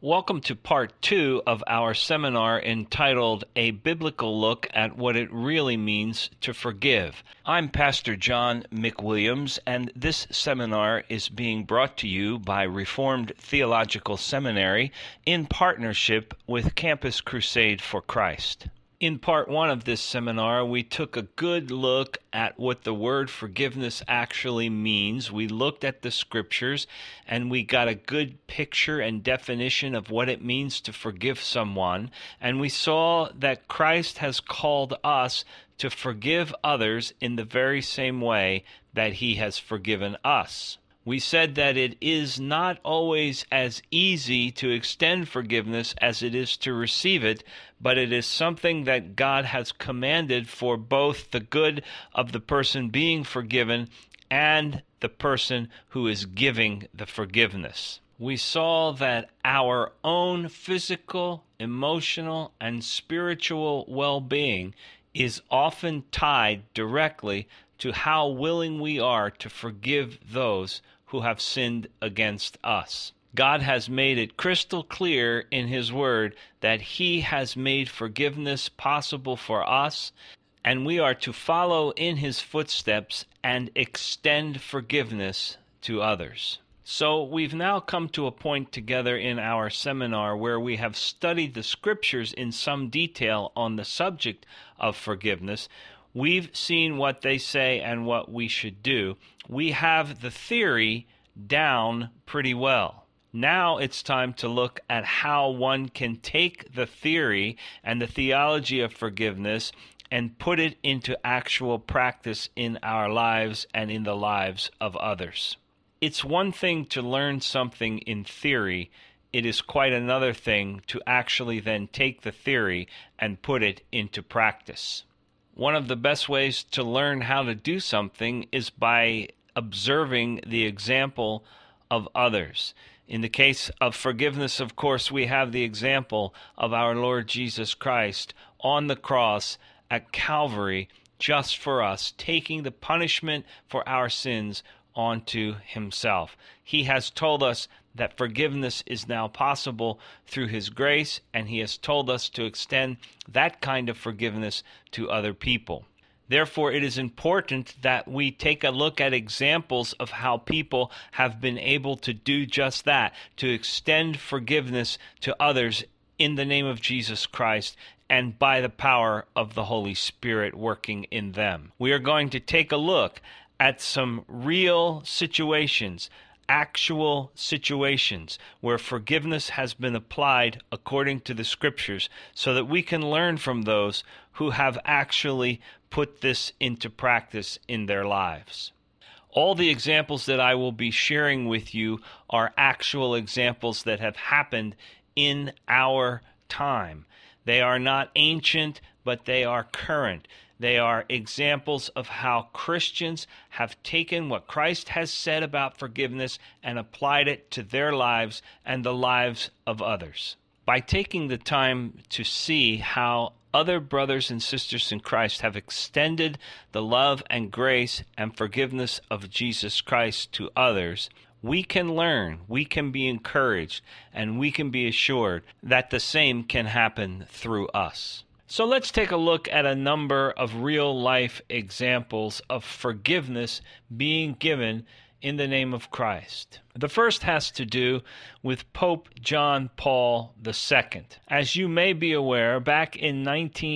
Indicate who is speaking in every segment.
Speaker 1: Welcome to part 2 of our seminar entitled A Biblical Look at What It Really Means to Forgive. I'm Pastor John McWilliams, and this seminar is being brought to you by Reformed Theological Seminary in partnership with Campus Crusade for Christ. In part 1 of this seminar, we took a good look at what the word forgiveness actually means. We looked at the scriptures and we got a good picture and definition of what it means to forgive someone. And we saw that Christ has called us to forgive others in the very same way that he has forgiven us. We said that it is not always as easy to extend forgiveness as it is to receive it, but it is something that God has commanded for both the good of the person being forgiven and the person who is giving the forgiveness. We saw that our own physical, emotional, and spiritual well-being is often tied directly to how willing we are to forgive those who have sinned against us. God has made it crystal clear in His Word that He has made forgiveness possible for us, and we are to follow in His footsteps and extend forgiveness to others. So we've now come to a point together in our seminar where we have studied the Scriptures in some detail on the subject of forgiveness. We've seen what they say and what we should do. We have the theory down pretty well. Now it's time to look at how one can take the theory and the theology of forgiveness and put it into actual practice in our lives and in the lives of others. It's one thing to learn something in theory. It is quite another thing to actually then take the theory and put it into practice. One of the best ways to learn how to do something is by observing the example of others. In the case of forgiveness, of course, we have the example of our Lord Jesus Christ on the cross at Calvary just for us, taking the punishment for our sins onto himself. He has told us that forgiveness is now possible through his grace, and he has told us to extend that kind of forgiveness to other people. Therefore, it is important that we take a look at examples of how people have been able to do just that, to extend forgiveness to others in the name of Jesus Christ and by the power of the Holy Spirit working in them. We are going to take a look at some real situations, actual situations where forgiveness has been applied according to the Scriptures, so that we can learn from those who have actually put this into practice in their lives. All the examples that I will be sharing with you are actual examples that have happened in our time. They are not ancient, but they are current. They are examples of how Christians have taken what Christ has said about forgiveness and applied it to their lives and the lives of others. By taking the time to see how other brothers and sisters in Christ have extended the love and grace and forgiveness of Jesus Christ to others, we can learn, we can be encouraged, and we can be assured that the same can happen through us. So let's take a look at a number of real-life examples of forgiveness being given in the name of Christ. The first has to do with Pope John Paul II. As you may be aware, back in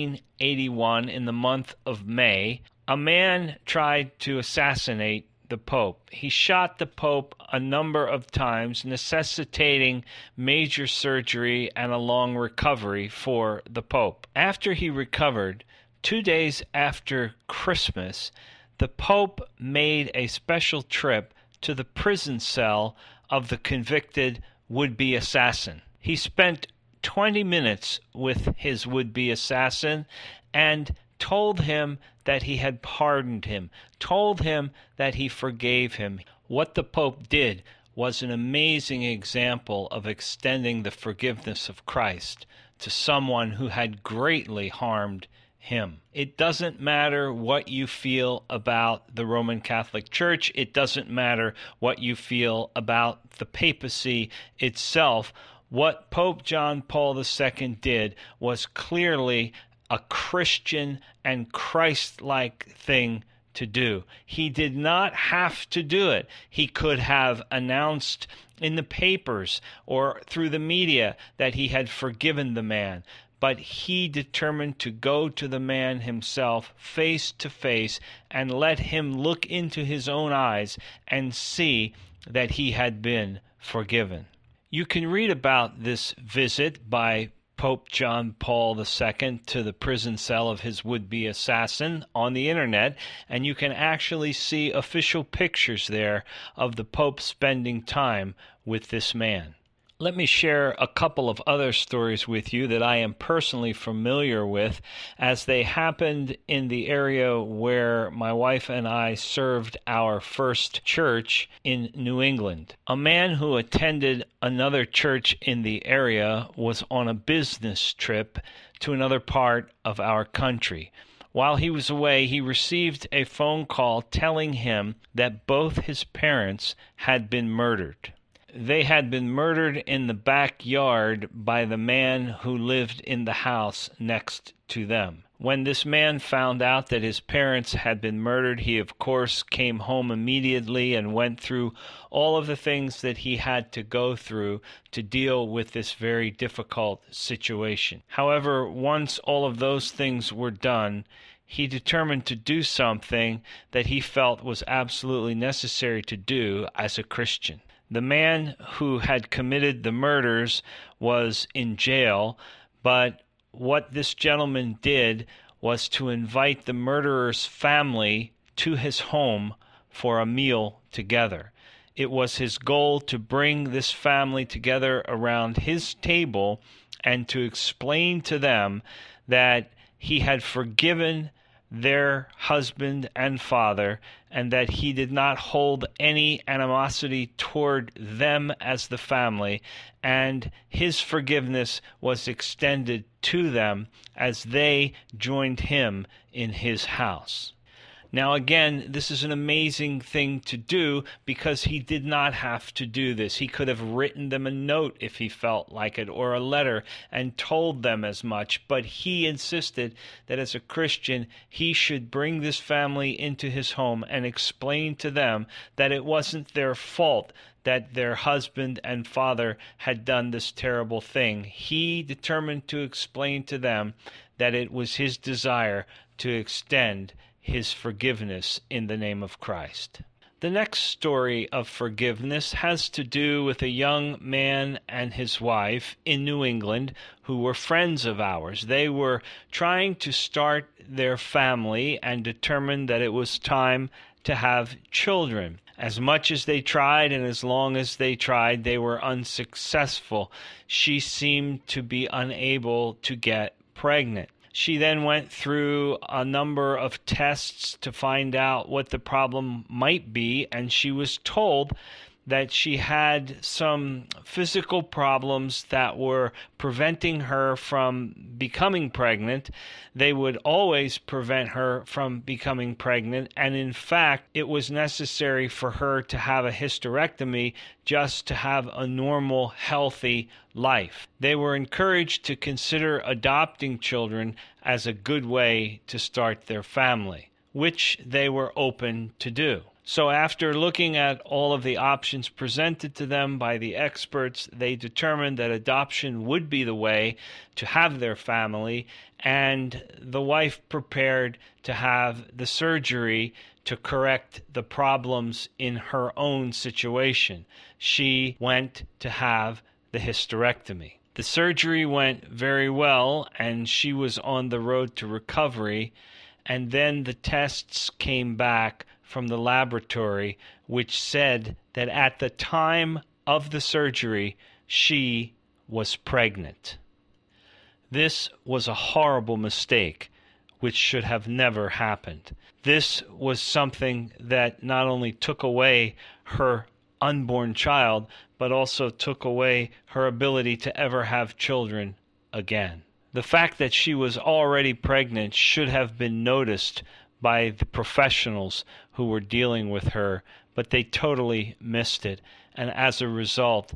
Speaker 1: 1981, in the month of May, a man tried to assassinate the Pope. He shot the Pope a number of times, necessitating major surgery and a long recovery for the Pope. After he recovered, 2 days after Christmas, the Pope made a special trip to the prison cell of the convicted would-be assassin. He spent 20 minutes with his would-be assassin and told him that he had pardoned him, told him that he forgave him. What the Pope did was an amazing example of extending the forgiveness of Christ to someone who had greatly harmed him. It doesn't matter what you feel about the Roman Catholic Church. It doesn't matter what you feel about the papacy itself. What Pope John Paul II did was clearly a Christian and Christ-like thing to do. He did not have to do it. He could have announced in the papers or through the media that he had forgiven the man, but he determined to go to the man himself face to face and let him look into his own eyes and see that he had been forgiven. You can read about this visit by Pope John Paul II to the prison cell of his would-be assassin on the internet, and you can actually see official pictures there of the Pope spending time with this man. Let me share a couple of other stories with you that I am personally familiar with, as they happened in the area where my wife and I served our first church in New England. A man who attended another church in the area was on a business trip to another part of our country. While he was away, he received a phone call telling him that both his parents had been murdered. They had been murdered in the backyard by the man who lived in the house next to them. When this man found out that his parents had been murdered, he of course came home immediately and went through all of the things that he had to go through to deal with this very difficult situation. However, once all of those things were done, he determined to do something that he felt was absolutely necessary to do as a Christian. The man who had committed the murders was in jail, but what this gentleman did was to invite the murderer's family to his home for a meal together. It was his goal to bring this family together around his table and to explain to them that he had forgiven their husband and father, and that he did not hold any animosity toward them as the family, and his forgiveness was extended to them as they joined him in his house. Now again, this is an amazing thing to do because he did not have to do this. He could have written them a note if he felt like it, or a letter, and told them as much, but he insisted that as a Christian, he should bring this family into his home and explain to them that it wasn't their fault that their husband and father had done this terrible thing. He determined to explain to them that it was his desire to extend his forgiveness in the name of Christ. The next story of forgiveness has to do with a young man and his wife in New England who were friends of ours. They were trying to start their family and determined that it was time to have children. As much as they tried and as long as they tried, they were unsuccessful. She seemed to be unable to get pregnant. She then went through a number of tests to find out what the problem might be, and she was told that she had some physical problems that were preventing her from becoming pregnant. They would always prevent her from becoming pregnant, and in fact, it was necessary for her to have a hysterectomy just to have a normal, healthy life. They were encouraged to consider adopting children as a good way to start their family, which they were open to do. So after looking at all of the options presented to them by the experts, they determined that adoption would be the way to have their family, and the wife prepared to have the surgery to correct the problems in her own situation. She went to have the hysterectomy. The surgery went very well, and she was on the road to recovery, and then the tests came back from the laboratory, which said that at the time of the surgery, she was pregnant. This was a horrible mistake, which should have never happened. This was something that not only took away her unborn child, but also took away her ability to ever have children again. The fact that she was already pregnant should have been noticed by the professionals who were dealing with her, but they totally missed it, and as a result,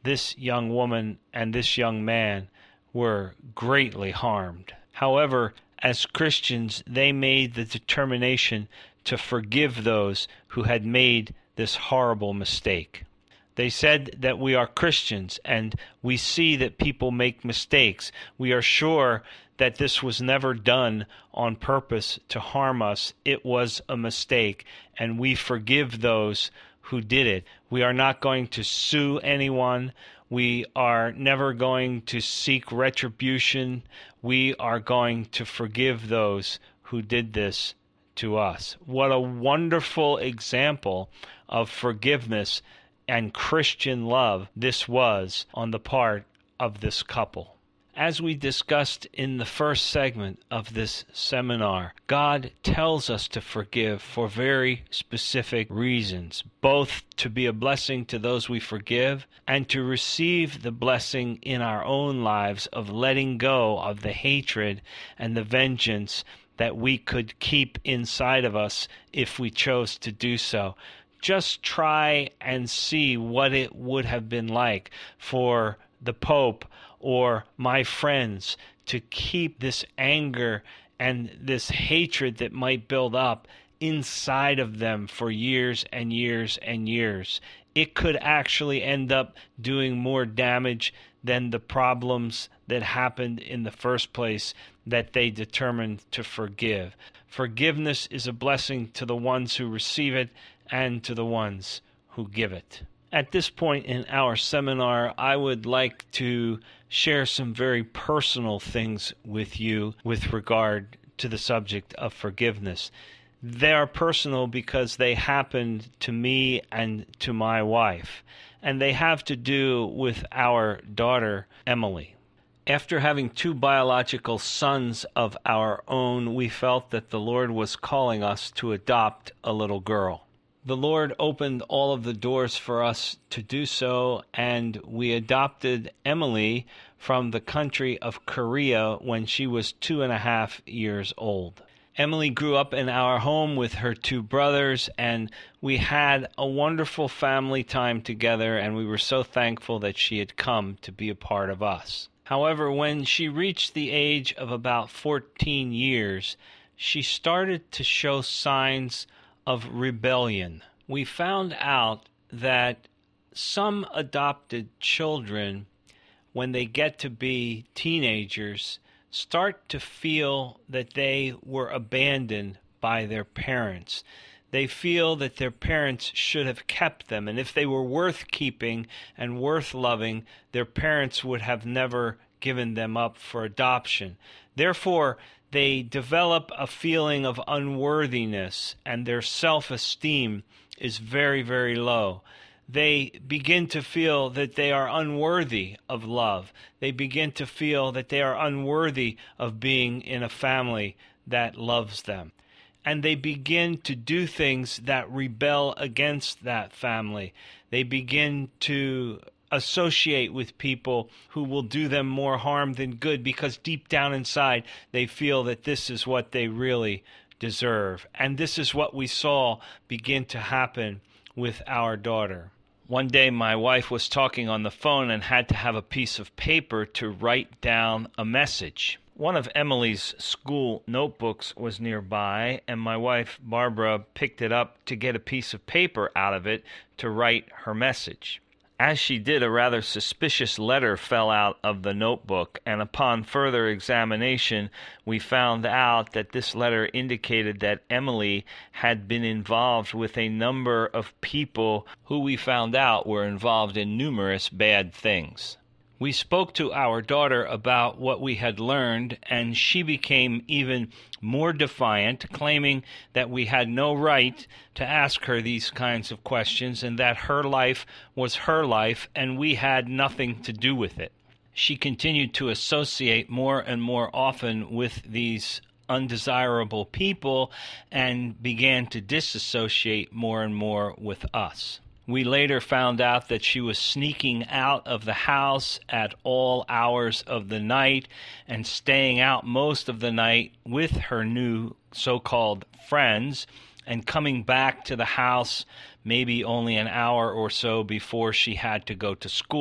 Speaker 1: this young woman and this young man were greatly harmed. However, as Christians, they made the determination to forgive those who had made this horrible mistake. They said that we are Christians and we see that people make mistakes. We are sure that this was never done on purpose to harm us. It was a mistake, and we forgive those who did it. We are not going to sue anyone. We are never going to seek retribution. We are going to forgive those who did this to us. What a wonderful example of forgiveness and Christian love this was on the part of this couple. As we discussed in the first segment of this seminar, God tells us to forgive for very specific reasons, both to be a blessing to those we forgive and to receive the blessing in our own lives of letting go of the hatred and the vengeance that we could keep inside of us if we chose to do so. Just try and see what it would have been like for the Pope or my friends to keep this anger and this hatred that might build up inside of them for years and years and years. It could actually end up doing more damage than the problems that happened in the first place that they determined to forgive. Forgiveness is a blessing to the ones who receive it and to the ones who give it. At this point in our seminar, I would like to share some very personal things with you with regard to the subject of forgiveness. They are personal because they happened to me and to my wife, and they have to do with our daughter, Emily. After having two biological sons of our own, we felt that the Lord was calling us to adopt a little girl. The Lord opened all of the doors for us to do so, and we adopted Emily from the country of Korea when she was 2.5 years old. Emily grew up in our home with her two brothers, and we had a wonderful family time together, and we were so thankful that she had come to be a part of us. However, when she reached the age of about 14 years, she started to show signs of rebellion. We found out that some adopted children, when they get to be teenagers, start to feel that they were abandoned by their parents. They feel that their parents should have kept them, and if they were worth keeping and worth loving, their parents would have never given them up for adoption. Therefore, they develop a feeling of unworthiness, and their self-esteem is very, very low. They begin to feel that they are unworthy of love. They begin to feel that they are unworthy of being in a family that loves them. And they begin to do things that rebel against that family. They begin to associate with people who will do them more harm than good, because deep down inside they feel that this is what they really deserve. And this is what we saw begin to happen with our daughter. One day my wife was talking on the phone and had to have a piece of paper to write down a message. One of Emily's school notebooks was nearby, and my wife, Barbara, picked it up to get a piece of paper out of it to write her message. As she did, a rather suspicious letter fell out of the notebook, and upon further examination, we found out that this letter indicated that Emily had been involved with a number of people who we found out were involved in numerous bad things. We spoke to our daughter about what we had learned, and she became even more defiant, claiming that we had no right to ask her these kinds of questions and that her life was her life and we had nothing to do with it. She continued to associate more and more often with these undesirable people and began to disassociate more and more with us. We later found out that she was sneaking out of the house at all hours of the night and staying out most of the night with her new so-called friends and coming back to the house maybe only an hour or so before she had to go to school.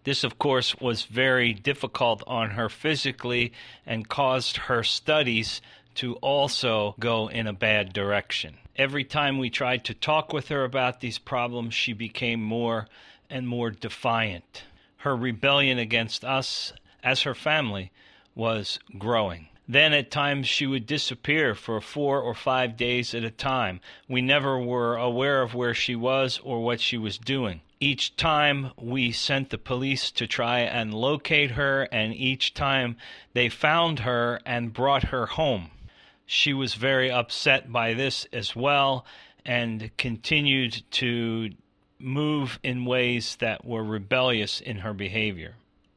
Speaker 1: This, of course, was very difficult on her physically and caused her studies to also go in a bad direction. Every time we tried to talk with her about these problems, she became more and more defiant. Her rebellion against us as her family was growing. Then at times she would disappear for 4 or 5 days at a time. We never were aware of where she was or what she was doing. Each time we sent the police to try and locate her, and each time they found her and brought her home. She was very upset by this as well and continued to move in ways that were rebellious in her behavior.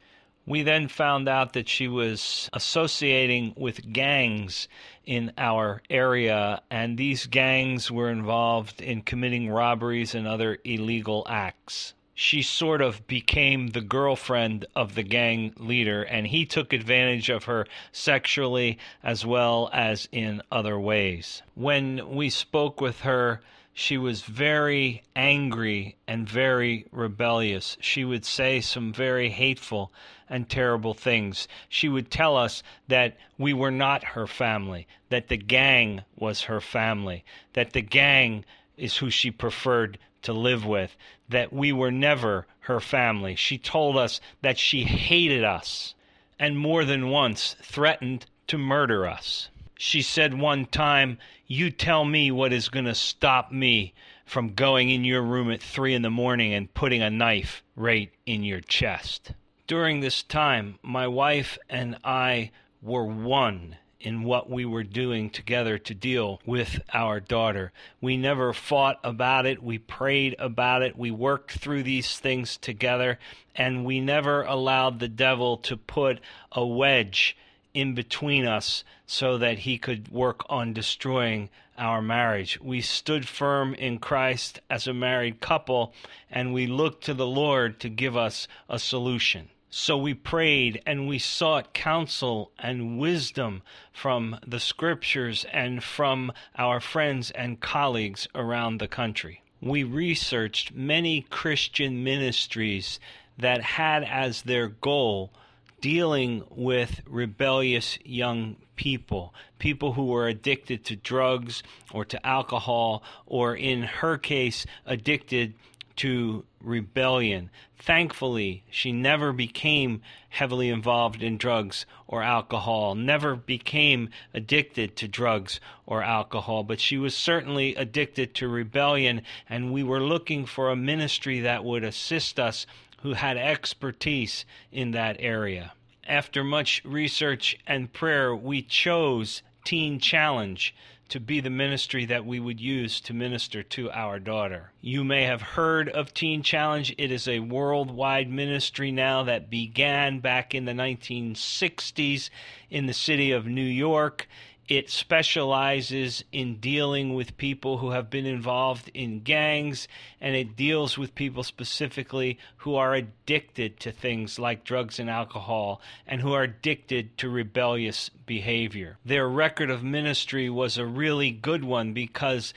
Speaker 1: We then found out that she was associating with gangs in our area, and these gangs were involved in committing robberies and other illegal acts. She sort of became the girlfriend of the gang leader, and he took advantage of her sexually as well as in other ways. When we spoke with her, she was very angry and very rebellious. She would say some very hateful and terrible things. She would tell us that we were not her family, that the gang was her family, that the gang is who she preferred to live with, that we were never her family. She told us that she hated us and more than once threatened to murder us. She said one time, "You tell me what is going to stop me from going in your room at 3 in the morning and putting a knife right in your chest." During this time, my wife and I were one in what we were doing together to deal with our daughter. We never fought about it. We prayed about it. We worked through these things together, and we never allowed the devil to put a wedge in between us so that he could work on destroying our marriage. We stood firm in Christ as a married couple, and we looked to the Lord to give us a solution. So we prayed and we sought counsel and wisdom from the scriptures and from our friends and colleagues around the country. We researched many Christian ministries that had as their goal dealing with rebellious young people, people who were addicted to drugs or to alcohol, or in her case, addicted to rebellion. Thankfully, she never became heavily involved in drugs or alcohol, never became addicted to drugs or alcohol, but she was certainly addicted to rebellion, and we were looking for a ministry that would assist us who had expertise in that area. After much research and prayer, we chose Teen Challenge to be the ministry that we would use to minister to our daughter. You may have heard of Teen Challenge. It is a worldwide ministry now that began back in the 1960s in the city of New York. It specializes in dealing with people who have been involved in gangs, and it deals with people specifically who are addicted to things like drugs and alcohol and who are addicted to rebellious behavior. Their record of ministry was a really good one because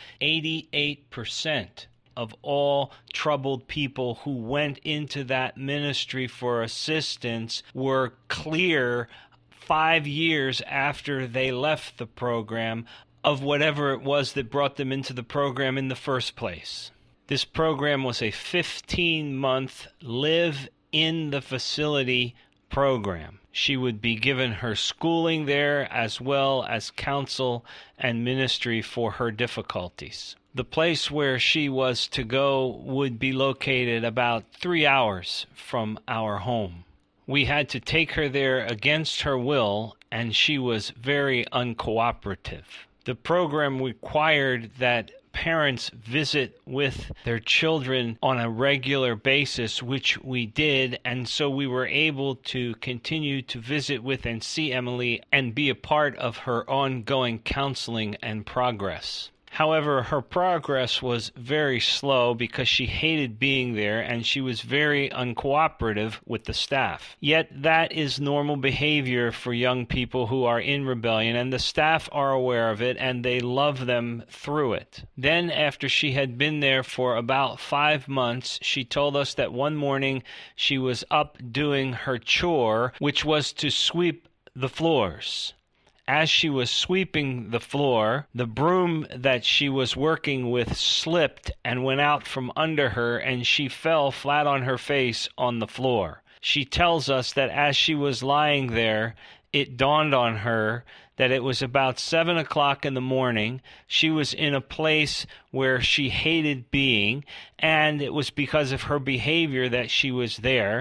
Speaker 1: 88% of all troubled people who went into that ministry for assistance were clear 5 years after they left the program of whatever it was that brought them into the program in the first place. This program was a 15-month live in the facility program. She would be given her schooling there as well as counsel and ministry for her difficulties. The place where she was to go would be located about 3 hours from our home. We had to take her there against her will, and she was very uncooperative. The program required that parents visit with their children on a regular basis, which we did, and so we were able to continue to visit with and see Emily and be a part of her ongoing counseling and progress. However, her progress was very slow because she hated being there and she was very uncooperative with the staff. Yet that is normal behavior for young people who are in rebellion, and the staff are aware of it and they love them through it. Then, after she had been there for about 5 months, she told us that one morning she was up doing her chore, which was to sweep the floors. As she was sweeping the floor, the broom that she was working with slipped and went out from under her, and she fell flat on her face on the floor. She tells us that as she was lying there, it dawned on her that it was about 7 o'clock in the morning. She was in a place where she hated being, and it was because of her behavior that she was there,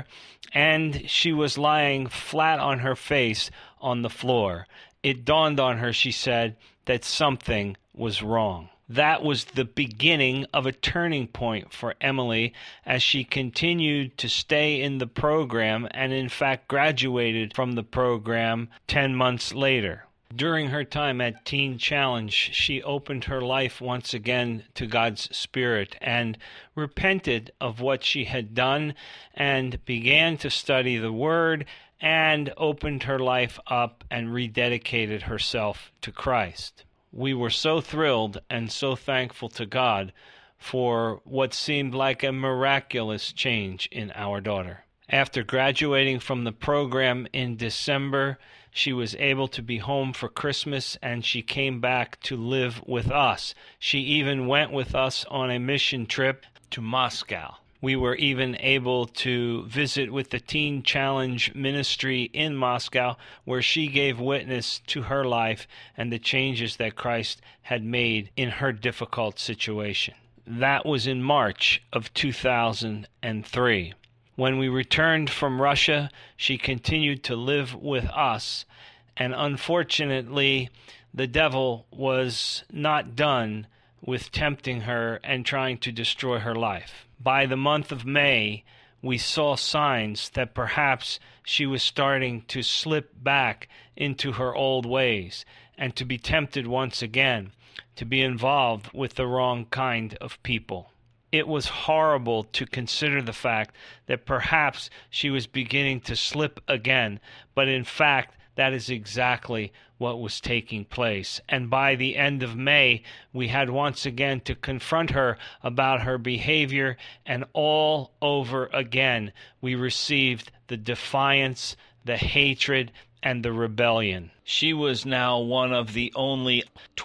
Speaker 1: and she was lying flat on her face on the floor. It dawned on her, she said, that something was wrong. That was the beginning of a turning point for Emily as she continued to stay in the program and in fact graduated from the program 10 months later. During her time at Teen Challenge, she opened her life once again to God's Spirit and repented of what she had done and began to study the Word and opened her life up and rededicated herself to Christ. We were so thrilled and so thankful to God for what seemed like a miraculous change in our daughter. After graduating from the program in December, she was able to be home for Christmas, and she came back to live with us. She even went with us on a mission trip to Moscow. We were even able to visit with the Teen Challenge ministry in Moscow, where she gave witness to her life and the changes that Christ had made in her difficult situation. That was in March of 2003. When we returned from Russia, she continued to live with us, and unfortunately, the devil was not done with tempting her and trying to destroy her life. By the month of May, we saw signs that perhaps she was starting to slip back into her old ways and to be tempted once again to be involved with the wrong kind of people. It was horrible to consider the fact that perhaps she was beginning to slip again, but in fact, that is exactly what was taking place. And by the end of May, we had once again to confront her about her behavior, and all over again, we received the defiance, the hatred, and the rebellion. She was now one of the only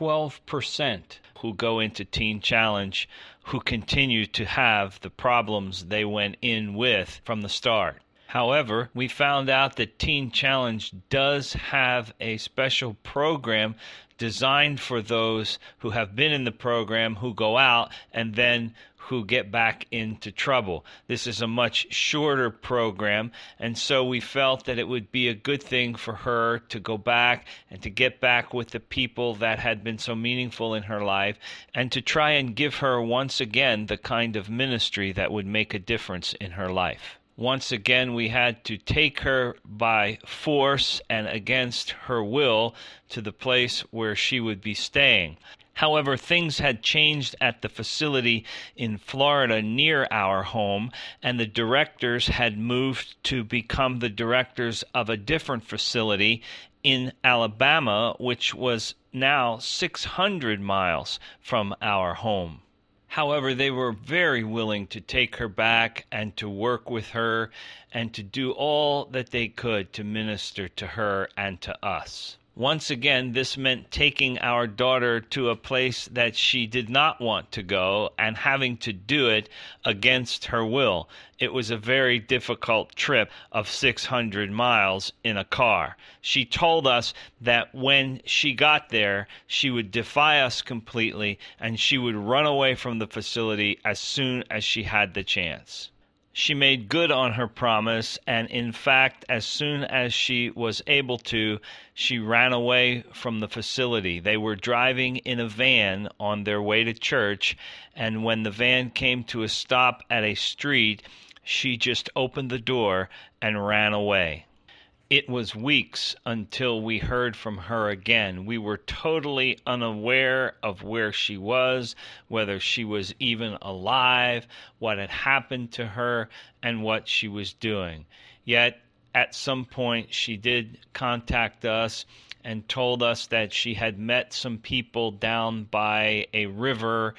Speaker 1: 12% who go into Teen Challenge who continue to have the problems they went in with from the start. However, we found out that Teen Challenge does have a special program designed for those who have been in the program, who go out, and then who get back into trouble. This is a much shorter program, and so we felt that it would be a good thing for her to go back and to get back with the people that had been so meaningful in her life, and to try and give her once again the kind of ministry that would make a difference in her life. Once again, we had to take her by force and against her will to the place where she would be staying. However, things had changed at the facility in Florida near our home, and the directors had moved to become the directors of a different facility in Alabama, which was now 600 miles from our home. However, they were very willing to take her back and to work with her and to do all that they could to minister to her and to us. Once again, this meant taking our daughter to a place that she did not want to go and having to do it against her will. It was a very difficult trip of 600 miles in a car. She told us that when she got there, she would defy us completely and she would run away from the facility as soon as she had the chance. She made good on her promise, and in fact, as soon as she was able to, she ran away from the facility. They were driving in a van on their way to church, and when the van came to a stop at a street, she just opened the door and ran away. It was weeks until we heard from her again. We were totally unaware of where she was, whether she was even alive, what had happened to her, and what she was doing. Yet, at some point, she did contact us and told us that she had met some people down by a river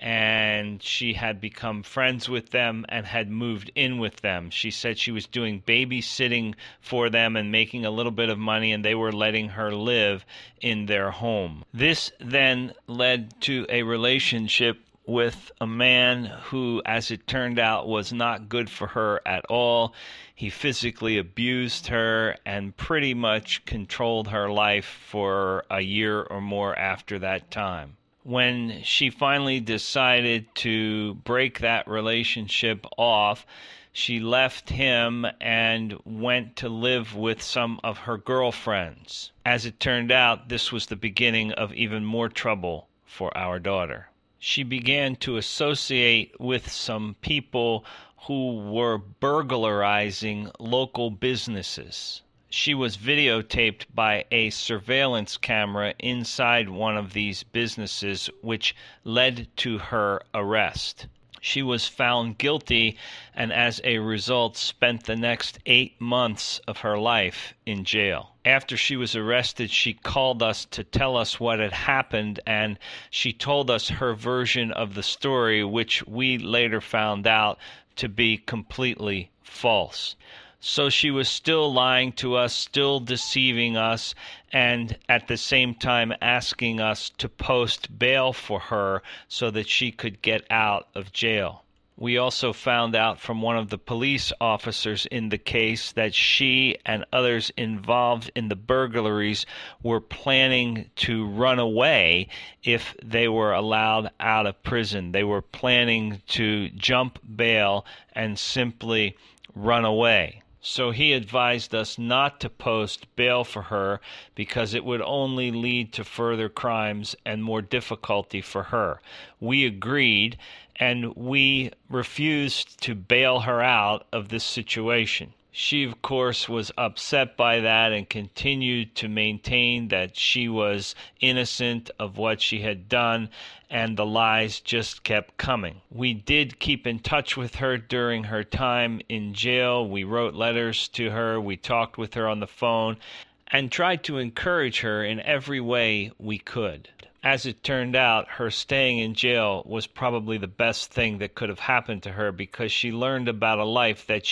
Speaker 1: and she had become friends with them and had moved in with them. She said she was doing babysitting for them and making a little bit of money, and they were letting her live in their home. This then led to a relationship with a man who, as it turned out, was not good for her at all. He physically abused her and pretty much controlled her life for a year or more after that time. When she finally decided to break that relationship off, she left him and went to live with some of her girlfriends. As it turned out, this was the beginning of even more trouble for our daughter. She began to associate with some people who were burglarizing local businesses. She was videotaped by a surveillance camera inside one of these businesses, which led to her arrest. She was found guilty and as a result spent the next 8 months of her life in jail. After she was arrested, she called us to tell us what had happened, and she told us her version of the story, which we later found out to be completely false. So she was still lying to us, still deceiving us, and at the same time asking us to post bail for her so that she could get out of jail. We also found out from one of the police officers in the case that she and others involved in the burglaries were planning to run away if they were allowed out of prison. They were planning to jump bail and simply run away. So he advised us not to post bail for her because it would only lead to further crimes and more difficulty for her. We agreed, and we refused to bail her out of this situation. She, of course, was upset by that and continued to maintain that she was innocent of what she had done, and the lies just kept coming. We did keep in touch with her during her time in jail. We wrote letters to her, we talked with her on the phone, and tried to encourage her in every way we could. As it turned out, her staying in jail was probably the best thing that could have happened to her because she learned about a life that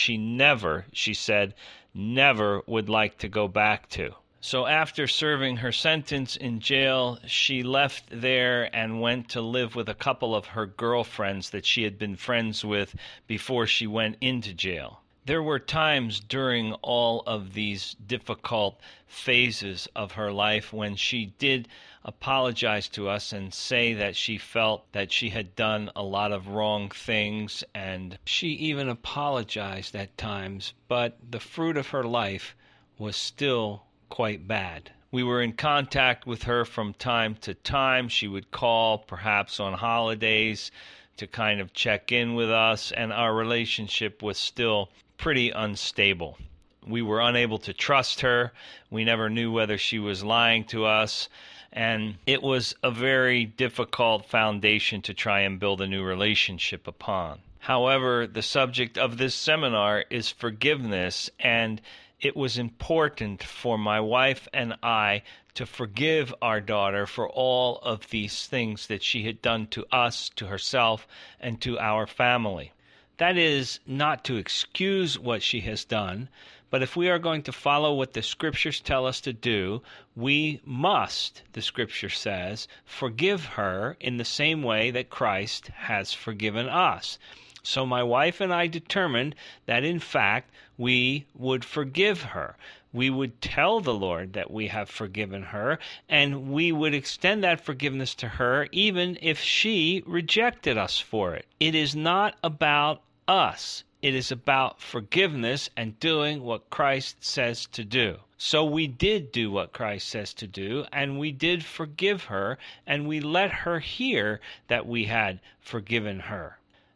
Speaker 1: she said, never would like to go back to. So after serving her sentence in jail, she left there and went to live with a couple of her girlfriends that she had been friends with before she went into jail. There were times during all of these difficult phases of her life when she did apologize to us and say that she felt that she had done a lot of wrong things, and she even apologized at times, but the fruit of her life was still quite bad. We were in contact with her from time to time. She would call, perhaps on holidays, to kind of check in with us, and our relationship was still pretty unstable. We were unable to trust her. We never knew whether she was lying to us, and it was a very difficult foundation to try and build a new relationship upon. However, the subject of this seminar is forgiveness, and it was important for my wife and I to forgive our daughter for all of these things that she had done to us, to herself, and to our family. That is not to excuse what she has done, but if we are going to follow what the Scriptures tell us to do, we must, the Scripture says, forgive her in the same way that Christ has forgiven us. So my wife and I determined that, in fact, we would forgive her. We would tell the Lord that we have forgiven her, and we would extend that forgiveness to her even if she rejected us for it. It is not about us. It is about forgiveness and doing what Christ says to do. So we did do what Christ says to do, and we did forgive her, and we let her hear that we had forgiven her.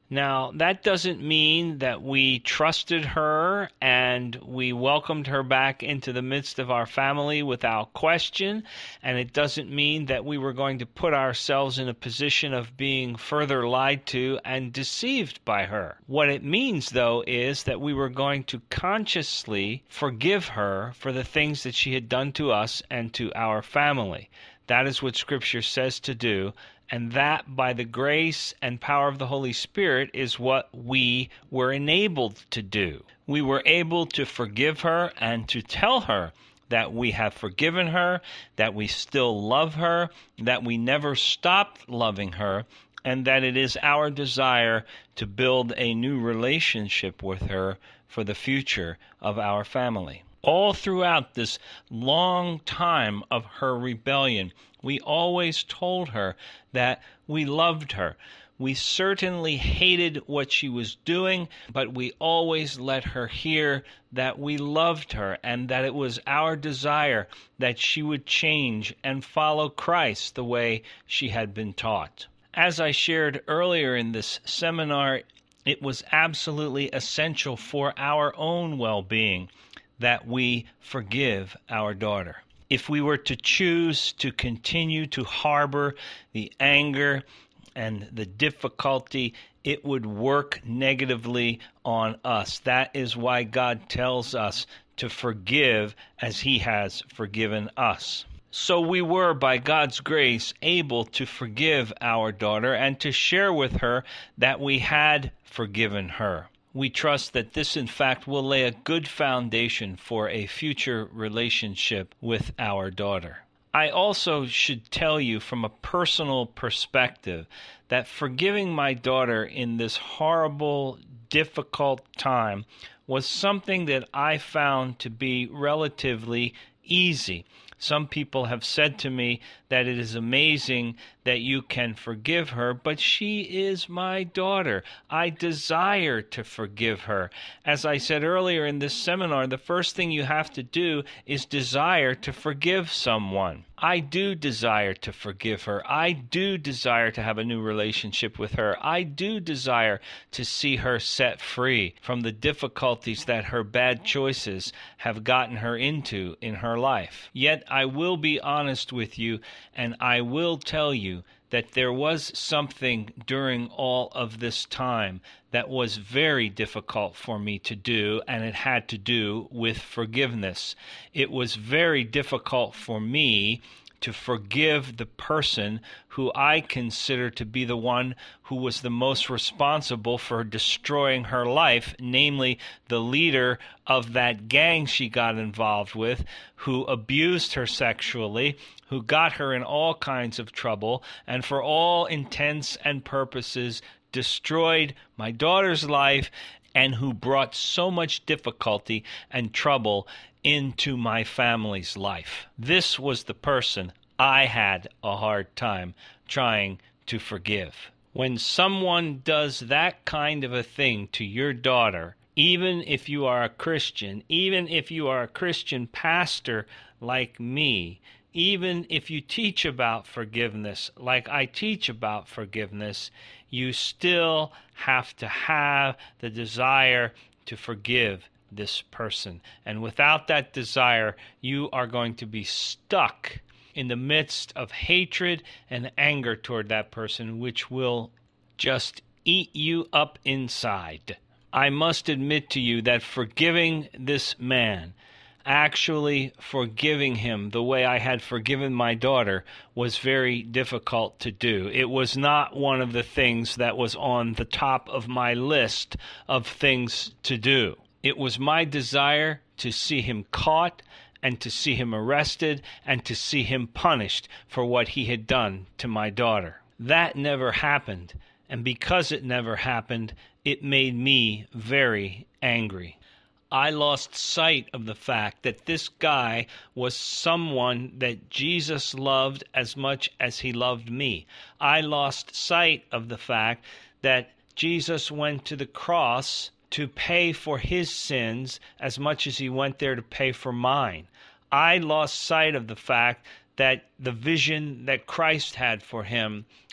Speaker 1: Now, that doesn't mean that we trusted her and we welcomed her back into the midst of our family without question, and it doesn't mean that we were going to put ourselves in a position of being further lied to and deceived by her. What it means, though, is that we were going to consciously forgive her for the things that she had done to us and to our family. That is what Scripture says to do, and that by the grace and power of the Holy Spirit is what we were enabled to do. We were able to forgive her and to tell her that we have forgiven her, that we still love her, that we never stopped loving her, and that it is our desire to build a new relationship with her for the future of our family. All throughout this long time of her rebellion, we always told her that we loved her. We certainly hated what she was doing, but we always let her hear that we loved her and that it was our desire that she would change and follow Christ the way she had been taught. As I shared earlier in this seminar, it was absolutely essential for our own well-being that we forgive our daughter. If we were to choose to continue to harbor the anger and the difficulty, it would work negatively on us. That is why God tells us to forgive as He has forgiven us. So we were, by God's grace, able to forgive our daughter and to share with her that we had forgiven her. We trust that this, in fact, will lay a good foundation for a future relationship with our daughter. I also should tell you from a personal perspective that forgiving my daughter in this horrible, difficult time was something that I found to be relatively easy. Some people have said to me that it is amazing that you can forgive her, but she is my daughter. I desire to forgive her. As I said earlier in this seminar, the first thing you have to do is desire to forgive someone. I do desire to forgive her. I do desire to have a new relationship with her. I do desire to see her set free from the difficulties that her bad choices have gotten her into in her life. Yet I will be honest with you, and I will tell you that there was something during all of this time that was very difficult for me to do, and it had to do with forgiveness. It was very difficult for me to forgive the person who I consider to be the one who was the most responsible for destroying her life, namely the leader of that gang she got involved with, who abused her sexually, who got her in all kinds of trouble, and for all intents and purposes destroyed my daughter's life, and who brought so much difficulty and trouble into my family's life. This was the person I had a hard time trying to forgive. When someone does that kind of a thing to your daughter, even if you are a Christian, even if you are a Christian pastor like me, even if you teach about forgiveness like I teach about forgiveness, you still have to have the desire to forgive this person. And without that desire, you are going to be stuck in the midst of hatred and anger toward that person, which will just eat you up inside. I must admit to you that forgiving this man, actually forgiving him the way I had forgiven my daughter, was very difficult to do. It was not one of the things that was on the top of my list of things to do. It was my desire to see him caught and to see him arrested and to see him punished for what he had done to my daughter. That never happened, and because it never happened, it made me very angry. I lost sight of the fact that this guy was someone that Jesus loved as much as he loved me. I lost sight of the fact that Jesus went to the cross to pay for his sins as much as he went there to pay for mine. I lost sight of the fact that the vision that Christ had for him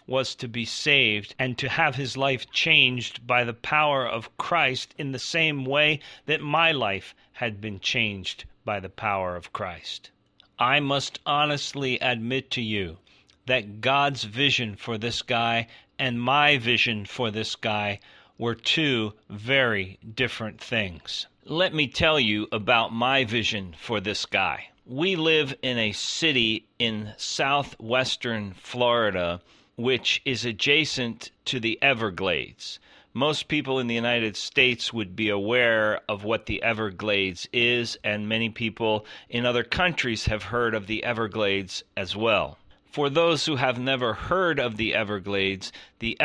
Speaker 1: was to be saved and to have his life changed by the power of Christ in the same way that my life had been changed by the power of Christ. I must honestly admit to you that God's vision for this guy and my vision for this guy were two very different things. Let me tell you about my vision for this guy. We live in a city in southwestern Florida which is adjacent to the Everglades. Most people in the United States would be aware of what the Everglades is, and many people in other countries have heard of the Everglades as well. For those who have never heard of the Everglades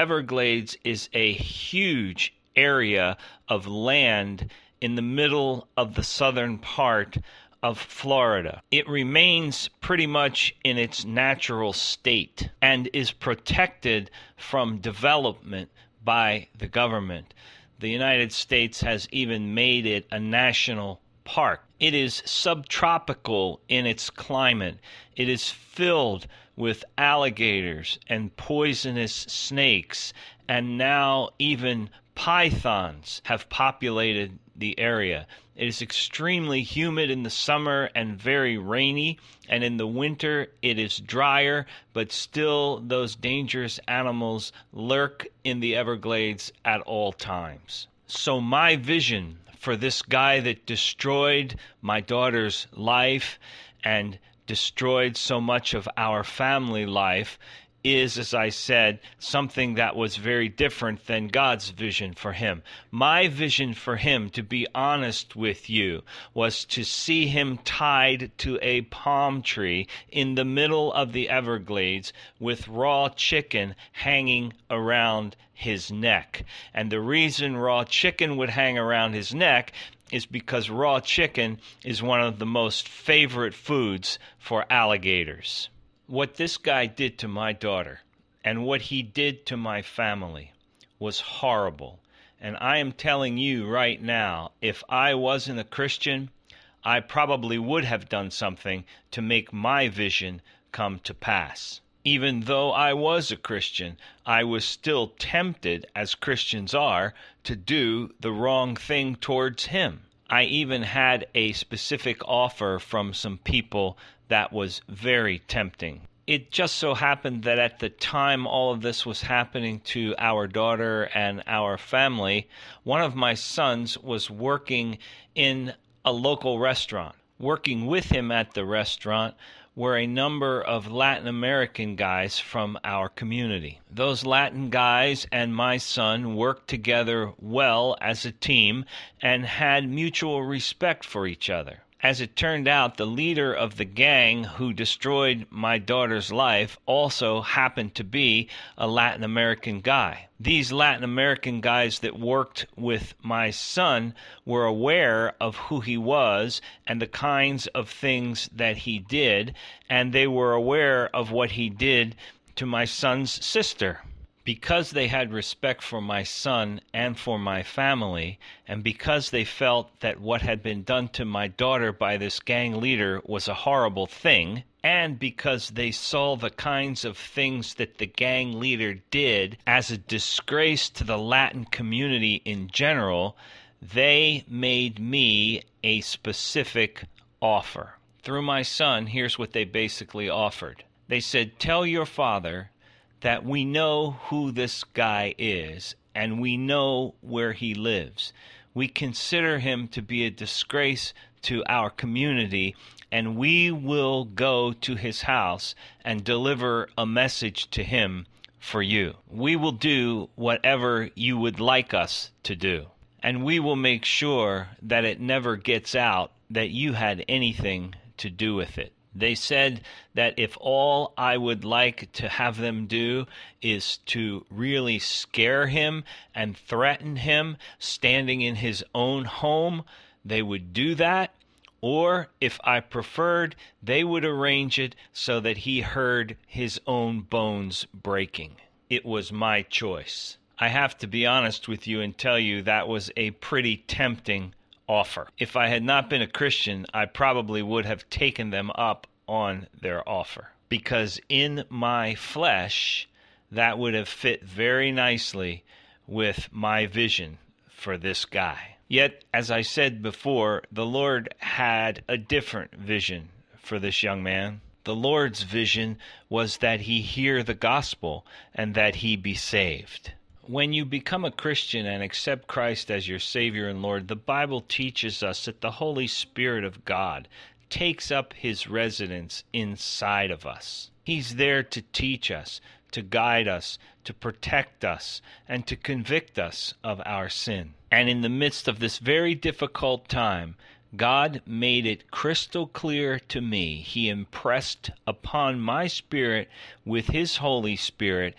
Speaker 1: is a huge area of land in the middle of the southern part of Florida. It remains pretty much in its natural state and is protected from development by the government. The United States has even made it a national park. It is subtropical in its climate. It is filled with alligators and poisonous snakes, and now even pythons have populated the area. It is extremely humid in the summer and very rainy, and in the winter it is drier, but still those dangerous animals lurk in the Everglades at all times. So my vision for this guy that destroyed my daughter's life and destroyed so much of our family life is, as I said, something that was very different than God's vision for him. My vision for him, to be honest with you, was to see him tied to a palm tree in the middle of the Everglades with raw chicken hanging around his neck. And the reason raw chicken would hang around his neck is because raw chicken is one of the most favorite foods for alligators. What this guy did to my daughter and what he did to my family was horrible. And I am telling you right now, if I wasn't a Christian, I probably would have done something to make my vision come to pass. Even though I was a Christian, I was still tempted, as Christians are, to do the wrong thing towards him. I even had a specific offer from some people that was very tempting. It just so happened that at the time all of this was happening to our daughter and our family, one of my sons was working in a local restaurant. Working with him at the restaurant were a number of Latin American guys from our community. Those Latin guys and my son worked together well as a team and had mutual respect for each other. As it turned out, the leader of the gang who destroyed my daughter's life also happened to be a Latin American guy. These Latin American guys that worked with my son were aware of who he was and the kinds of things that he did, and they were aware of what he did to my son's sister. Because they had respect for my son and for my family, and because they felt that what had been done to my daughter by this gang leader was a horrible thing, and because they saw the kinds of things that the gang leader did as a disgrace to the Latin community in general, they made me a specific offer. Through my son, here's what they basically offered. They said, tell your father that we know who this guy is and we know where he lives. We consider him to be a disgrace to our community, and we will go to his house and deliver a message to him for you. We will do whatever you would like us to do, and we will make sure that it never gets out that you had anything to do with it. They said that if all I would like to have them do is to really scare him and threaten him standing in his own home, they would do that. Or, if I preferred, they would arrange it so that he heard his own bones breaking. It was my choice. I have to be honest with you and tell you that was a pretty tempting offer. If I had not been a Christian, I probably would have taken them up on their offer. Because in my flesh, that would have fit very nicely with my vision for this guy. Yet, as I said before, the Lord had a different vision for this young man. The Lord's vision was that he hear the gospel and that he be saved. When you become a Christian and accept Christ as your Savior and Lord, the Bible teaches us that the Holy Spirit of God takes up his residence inside of us. He's there to teach us, to guide us, to protect us, and to convict us of our sin. And in the midst of this very difficult time, God made it crystal clear to me. He impressed upon my spirit with his Holy Spirit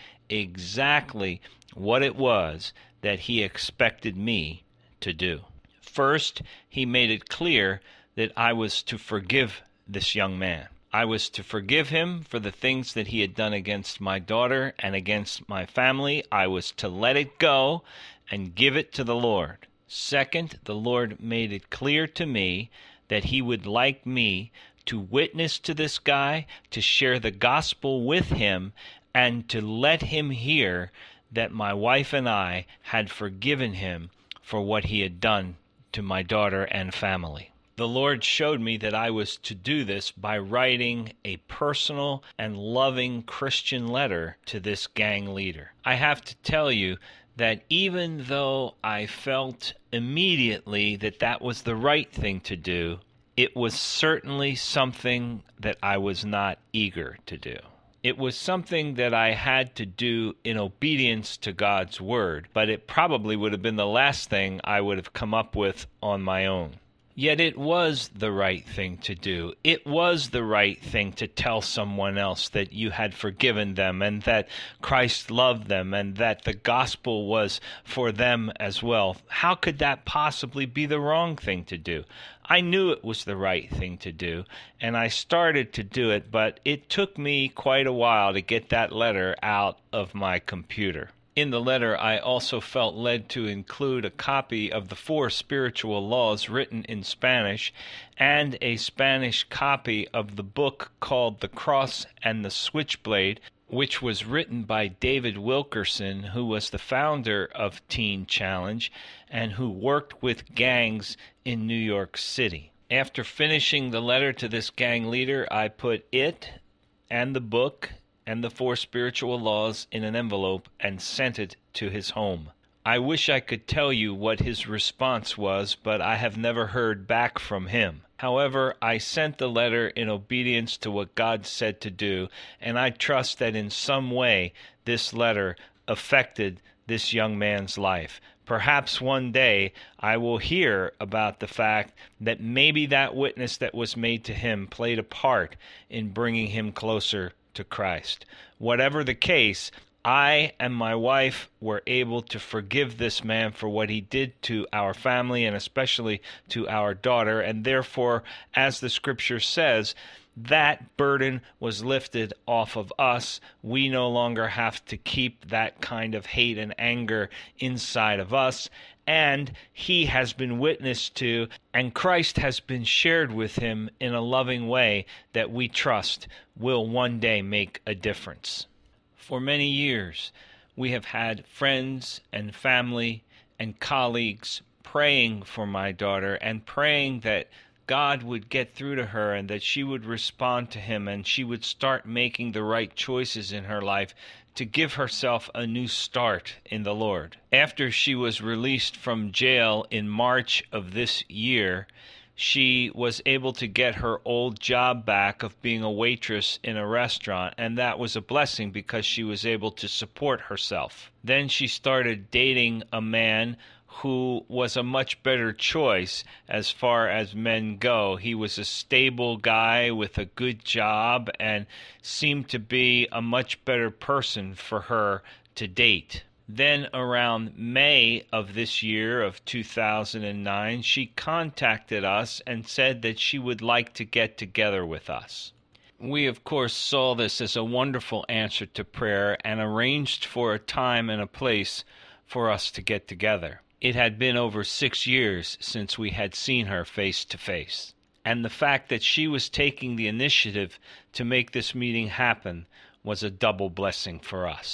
Speaker 1: exactly what it was that he expected me to do. First, he made it clear that I was to forgive this young man. I was to forgive him for the things that he had done against my daughter and against my family. I was to let it go and give it to the Lord. Second, the Lord made it clear to me that he would like me to witness to this guy, to share the gospel with him, and to let him hear that my wife and I had forgiven him for what he had done to my daughter and family. The Lord showed me that I was to do this by writing a personal and loving Christian letter to this gang leader. I have to tell you that even though I felt immediately that that was the right thing to do, it was certainly something that I was not eager to do. It was something that I had to do in obedience to God's word, but it probably would have been the last thing I would have come up with on my own. Yet it was the right thing to do. It was the right thing to tell someone else that you had forgiven them and that Christ loved them and that the gospel was for them as well. How could that possibly be the wrong thing to do? I knew it was the right thing to do, and I started to do it, but it took me quite a while to get that letter out of my computer. In the letter, I also felt led to include a copy of the 4 spiritual laws written in Spanish and a Spanish copy of the book called The Cross and the Switchblade, which was written by David Wilkerson, who was the founder of Teen Challenge and who worked with gangs in New York City. After finishing the letter to this gang leader, I put it and the book and the 4 spiritual laws in an envelope and sent it to his home. I wish I could tell you what his response was, but I have never heard back from him. However, I sent the letter in obedience to what God said to do, and I trust that in some way this letter affected this young man's life. Perhaps one day I will hear about the fact that maybe that witness that was made to him played a part in bringing him closer to Christ. Whatever the case, I and my wife were able to forgive this man for what he did to our family and especially to our daughter, and therefore, as the scripture says, that burden was lifted off of us. We no longer have to keep that kind of hate and anger inside of us. And he has been witnessed to, and Christ has been shared with him in a loving way that we trust will one day make a difference. For many years, we have had friends and family and colleagues praying for my daughter and praying that God would get through to her and that she would respond to him and she would start making the right choices in her life to give herself a new start in the Lord. After she was released from jail in March of this year, she was able to get her old job back of being a waitress in a restaurant, and that was a blessing because she was able to support herself. Then she started dating a man who was a much better choice as far as men go. He was a stable guy with a good job and seemed to be a much better person for her to date. Then around May of this year of 2009, she contacted us and said that she would like to get together with us. We, of course, saw this as a wonderful answer to prayer and arranged for a time and a place for us to get together. It had been over 6 years since we had seen her face to face, and the fact that she was taking the initiative to make this meeting happen was a double blessing for us.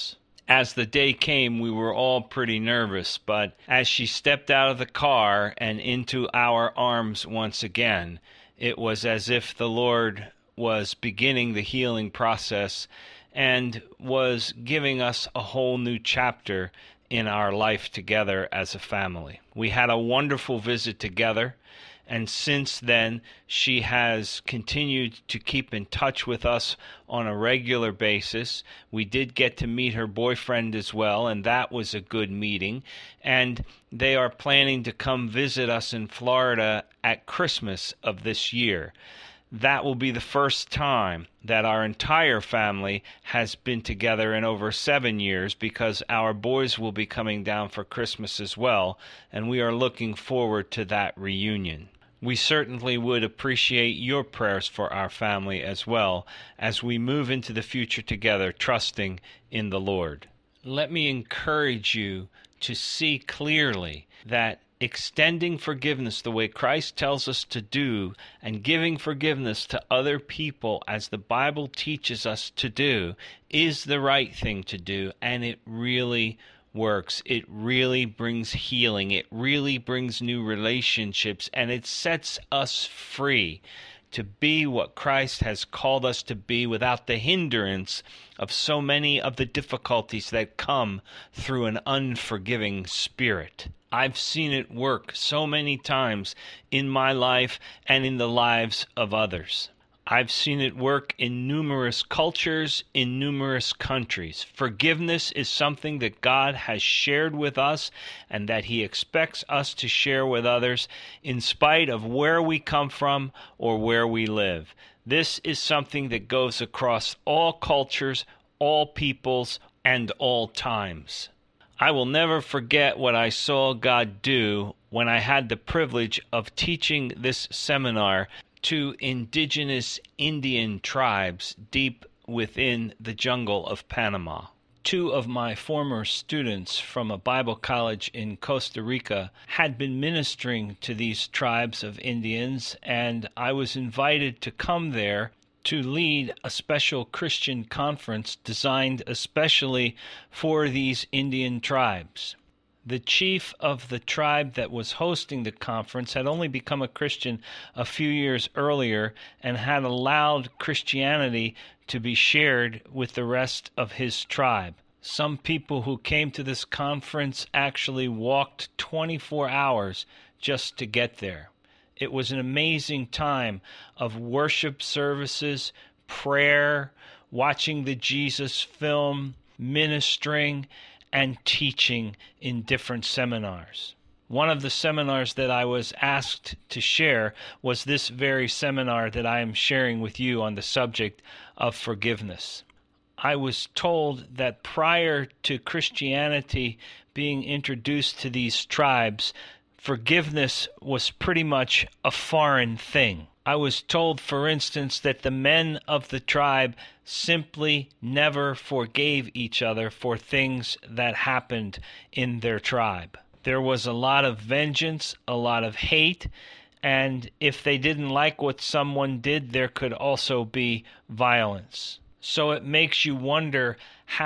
Speaker 1: As the day came, we were all pretty nervous, but as she stepped out of the car and into our arms once again, it was as if the Lord was beginning the healing process and was giving us a whole new chapter in our life together as a family. We had a wonderful visit together, and since then she has continued to keep in touch with us on a regular basis. We did get to meet her boyfriend as well, and that was a good meeting. And they are planning to come visit us in Florida at Christmas of this year. That will be the first time that our entire family has been together in over 7 years, because our boys will be coming down for Christmas as well, and we are looking forward to that reunion. We certainly would appreciate your prayers for our family as well as we move into the future together, trusting in the Lord. Let me encourage you to see clearly that extending forgiveness the way Christ tells us to do, and giving forgiveness to other people as the Bible teaches us to do, is the right thing to do, and it really works. It really brings healing. It really brings new relationships, and it sets us free to be what Christ has called us to be without the hindrance of so many of the difficulties that come through an unforgiving spirit. I've seen it work so many times in my life and in the lives of others. I've seen it work in numerous cultures, in numerous countries. Forgiveness is something that God has shared with us and that He expects us to share with others in spite of where we come from or where we live. This is something that goes across all cultures, all peoples, and all times. I will never forget what I saw God do when I had the privilege of teaching this seminar to indigenous Indian tribes deep within the jungle of Panama. 2 of my former students from a Bible college in Costa Rica had been ministering to these tribes of Indians, and I was invited to come there to lead a special Christian conference designed especially for these Indian tribes. The chief of the tribe that was hosting the conference had only become a Christian a few years earlier and had allowed Christianity to be shared with the rest of his tribe. Some people who came to this conference actually walked 24 hours just to get there. It was an amazing time of worship services, prayer, watching the Jesus film, ministering, and teaching in different seminars. One of the seminars that I was asked to share was this very seminar that I am sharing with you on the subject of forgiveness. I was told that prior to Christianity being introduced to these tribes, forgiveness was pretty much a foreign thing. I was told, for instance, that the men of the tribe simply never forgave each other for things that happened in their tribe. There was a lot of vengeance, a lot of hate, and if they didn't like what someone did, there could also be violence. So it makes you wonder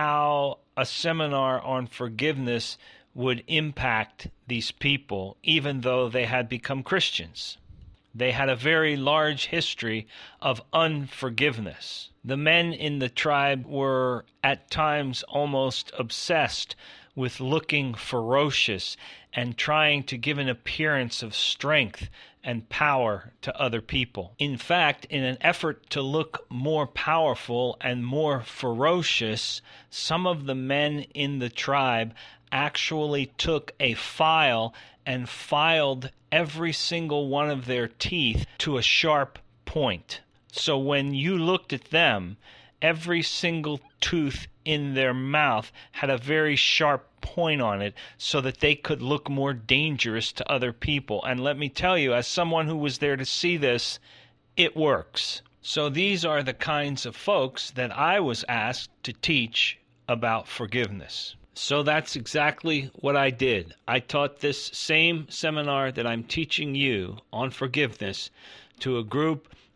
Speaker 1: how a seminar on forgiveness would impact these people, even though they had become Christians. They had a very large history of unforgiveness. The men in the tribe were at times almost obsessed with looking ferocious and trying to give an appearance of strength and power to other people. In fact, in an effort to look more powerful and more ferocious, some of the men in the tribe actually took a file and filed every single one of their teeth to a sharp point. So when you looked at them, every single tooth in their mouth had a very sharp point on it so that they could look more dangerous to other people. And let me tell you, as someone who was there to see this, it works. So these are the kinds of folks that I was asked to teach about forgiveness. So that's exactly what I did. I taught this same seminar that I'm teaching you on forgiveness to a group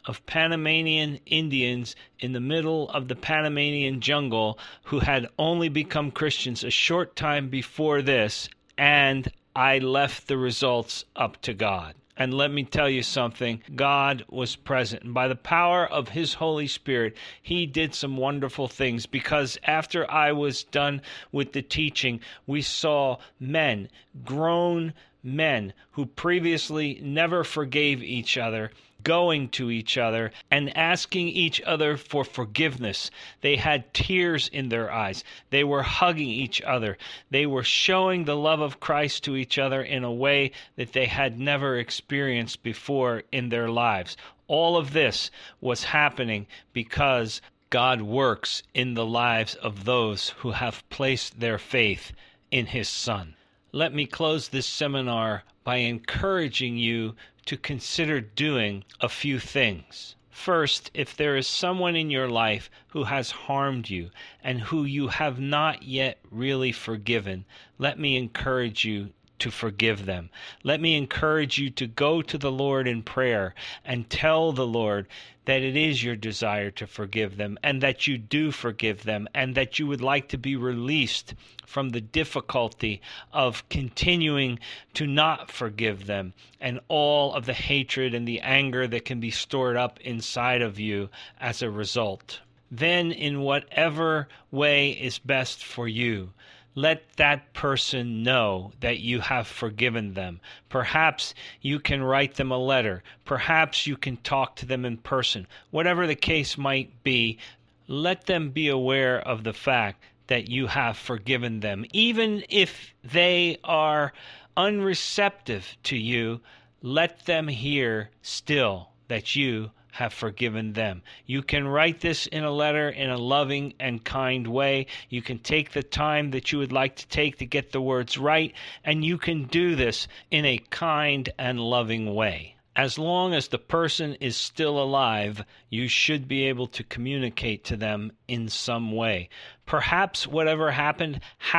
Speaker 1: of Panamanian Indians in the middle of the Panamanian jungle who had only become Christians a short time before this, and I left the results up to God. And let me tell you something, God was present. And by the power of His Holy Spirit, He did some wonderful things, because after I was done with the teaching, we saw men, grown men, who previously never forgave each other, going to each other and asking each other for forgiveness. They had tears in their eyes. They were hugging each other. They were showing the love of Christ to each other in a way that they had never experienced before in their lives. All of this was happening because God works in the lives of those who have placed their faith in His Son. Let me close this seminar by encouraging you to consider doing a few things. First, if there is someone in your life who has harmed you and who you have not yet really forgiven, let me encourage you to forgive them. Let me encourage you to go to the Lord in prayer and tell the Lord that it is your desire to forgive them, and that you do forgive them, and that you would like to be released from the difficulty of continuing to not forgive them, and all of the hatred and the anger that can be stored up inside of you as a result. Then, in whatever way is best for you, let that person know that you have forgiven them. Perhaps you can write them a letter. Perhaps you can talk to them in person. Whatever the case might be, let them be aware of the fact that you have forgiven them. Even if they are unreceptive to you, let them hear still that you have forgiven them. You can write this in a letter in a loving and kind way. You can take the time that you would like to take to get the words right, and you can do this in a kind and loving way. As long as the person is still alive, you should be able to communicate to them in some way. Perhaps whatever happened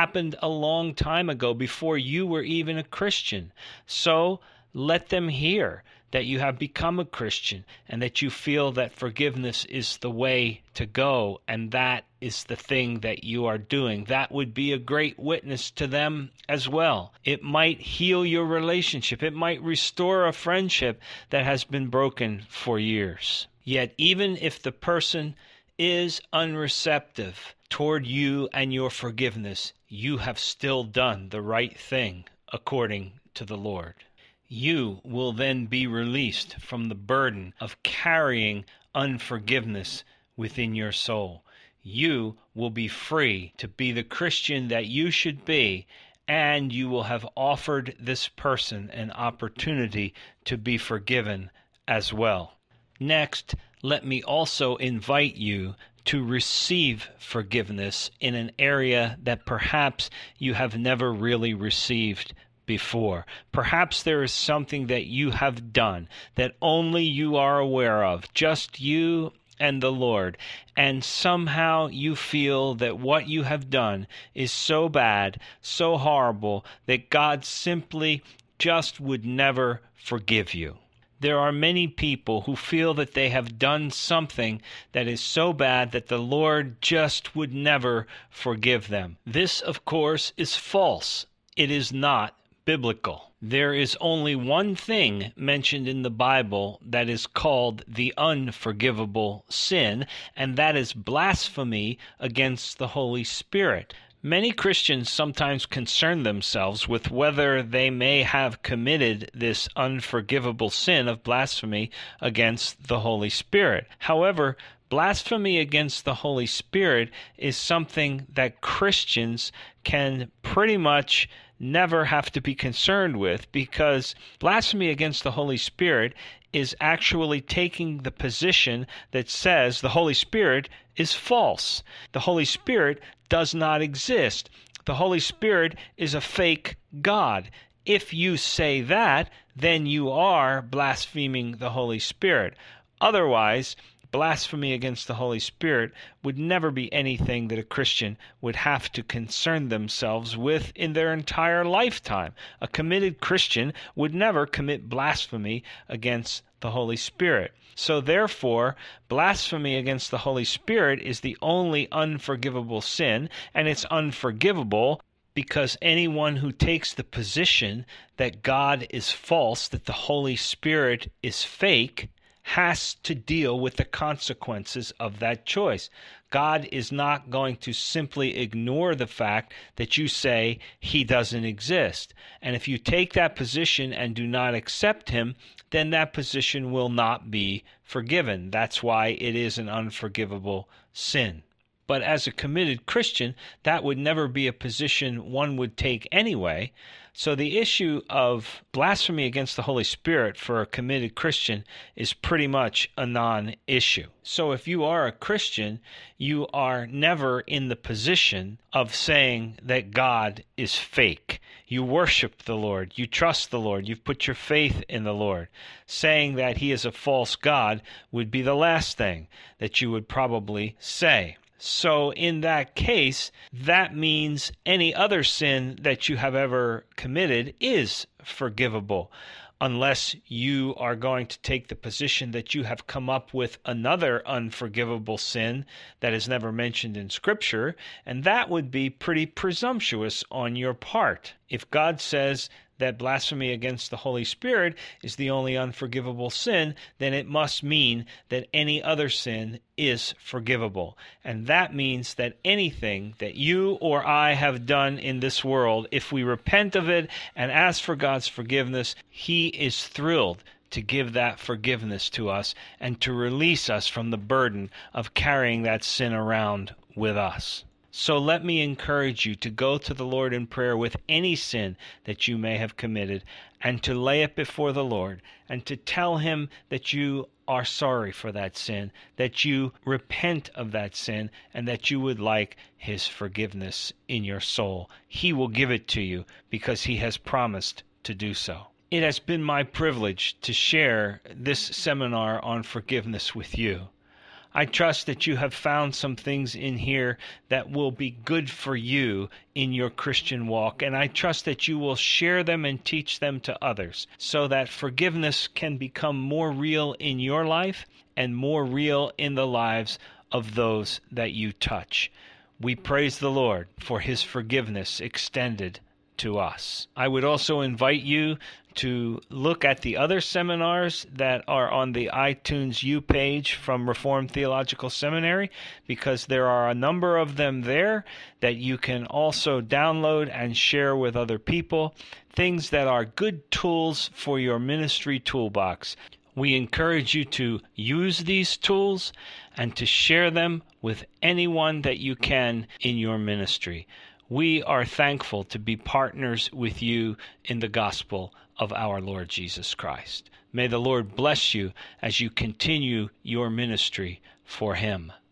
Speaker 1: a long time ago, before you were even a Christian. So let them hear that you have become a Christian and that you feel that forgiveness is the way to go, and that is the thing that you are doing. That would be a great witness to them as well. It might heal your relationship. It might restore a friendship that has been broken for years. Yet even if the person is unreceptive toward you and your forgiveness, you have still done the right thing according to the Lord. You will then be released from the burden of carrying unforgiveness within your soul. You will be free to be the Christian that you should be, and you will have offered this person an opportunity to be forgiven as well. Next, let me also invite you to receive forgiveness in an area that perhaps you have never really received before. Perhaps there is something that you have done that only you are aware of, just you and the Lord, and somehow you feel that what you have done is so bad, so horrible, that God simply just would never forgive you. There are many people who feel that they have done something that is so bad that the Lord just would never forgive them. This, of course, is false. It is not biblical. There is only one thing mentioned in the Bible that is called the unforgivable sin, and that is blasphemy against the Holy Spirit. Many Christians sometimes concern themselves with whether they may have committed this unforgivable sin of blasphemy against the Holy Spirit. However, blasphemy against the Holy Spirit is something that Christians can pretty much never have to be concerned with, because blasphemy against the Holy Spirit is actually taking the position that says the Holy Spirit is false. The Holy Spirit does not exist. The Holy Spirit is a fake God. If you say that, then you are blaspheming the Holy Spirit. Otherwise, blasphemy against the Holy Spirit would never be anything that a Christian would have to concern themselves with in their entire lifetime. A committed Christian would never commit blasphemy against the Holy Spirit. So therefore, blasphemy against the Holy Spirit is the only unforgivable sin, and it's unforgivable because anyone who takes the position that God is false, that the Holy Spirit is fake, has to deal with the consequences of that choice. God is not going to simply ignore the fact that you say he doesn't exist. And if you take that position and do not accept him, then that position will not be forgiven. That's why it is an unforgivable sin. But as a committed Christian, that would never be a position one would take anyway. So the issue of blasphemy against the Holy Spirit for a committed Christian is pretty much a non-issue. So if you are a Christian, you are never in the position of saying that God is fake. You worship the Lord. You trust the Lord. You've put your faith in the Lord. Saying that he is a false God would be the last thing that you would probably say. So in that case, that means any other sin that you have ever committed is forgivable, unless you are going to take the position that you have come up with another unforgivable sin that is never mentioned in Scripture, and that would be pretty presumptuous on your part. If God says that blasphemy against the Holy Spirit is the only unforgivable sin, then it must mean that any other sin is forgivable. And that means that anything that you or I have done in this world, if we repent of it and ask for God's forgiveness, he is thrilled to give that forgiveness to us and to release us from the burden of carrying that sin around with us. So let me encourage you to go to the Lord in prayer with any sin that you may have committed and to lay it before the Lord and to tell him that you are sorry for that sin, that you repent of that sin, and that you would like his forgiveness in your soul. He will give it to you because he has promised to do so. It has been my privilege to share this seminar on forgiveness with you. I trust that you have found some things in here that will be good for you in your Christian walk, and I trust that you will share them and teach them to others so that forgiveness can become more real in your life and more real in the lives of those that you touch. We praise the Lord for his forgiveness extended to us. I would also invite you to look at the other seminars that are on the iTunes U page from Reformed Theological Seminary, because there are a number of them there that you can also download and share with other people, things that are good tools for your ministry toolbox. We encourage you to use these tools and to share them with anyone that you can in your ministry. We are thankful to be partners with you in the gospel of our Lord Jesus Christ. May the Lord bless you as you continue your ministry for him.